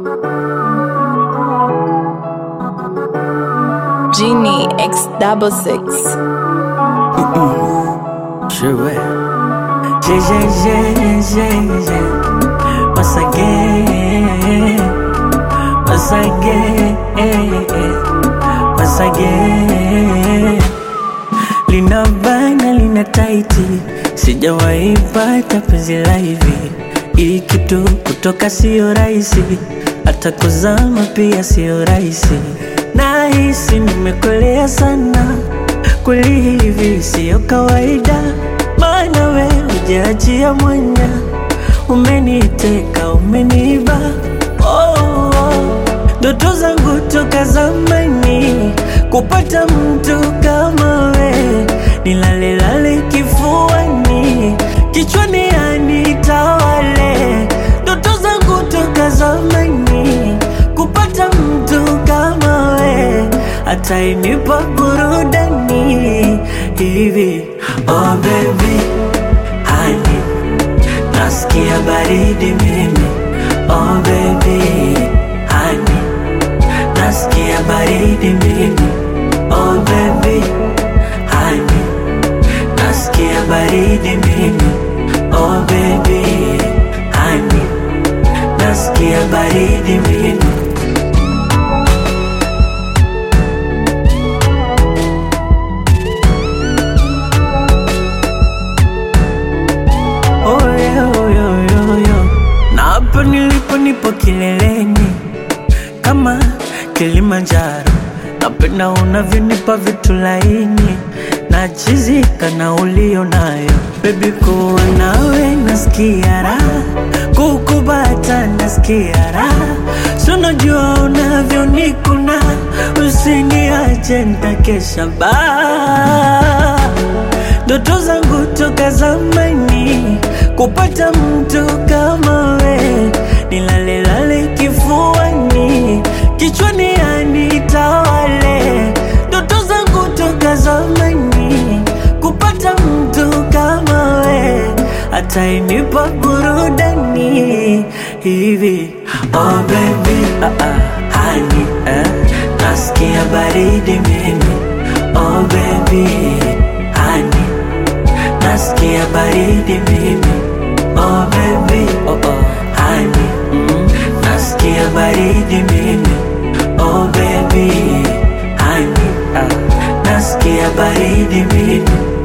Genie X66. Sure way. Once again, once again, once again. Lina bana lina taiti, sijawahi pata penzi la hivi. Hii kitu kutoka sio rahisi, hata kuzama pia sio rahisi. Nahisi nimekolea sana, kweli hivi sio kawaida. Maana wewe hujaachia mwanya, umeniteka umeniba. Ndoto zangu toka zamani kupata mtu kama we, nilale lale kifuani, kichwani anitawale. Ndoto zangu toka zamani kupata mtu kama we, atainipa burudani hivi. Oh baby, honey, nasikia baridi mimi. Oh baby, honey, nasikia baridi mimi. Oh baby, honey, nasikia baridi mimi. Oh baby, honey, nasikia baridi mimi. Na hapa nilipo nipo kileleni kama Kilimanjaro. Napenda unavyonipa vitu laini, nachizika na ulio nayo. Baby kuwa nawe nasikia raha, kukubata nasikia raha. So unajua unavyonikuna, usiniache nitakesha baa. Ndoto zangu toka zamani kupata mtu kama we, nilale lale kifuani, kichwani anitawale. Ndoto zangu toka zamani kupata mtu kama we, atainipa burudani hivi. Oh baby, honey, nasikia baridi mimi. Oh baby, honey, nasikia baridi mimi. Oh baby, honey, nasikia baridi mimi. Oh baby, honey, nasikia baridi mimi.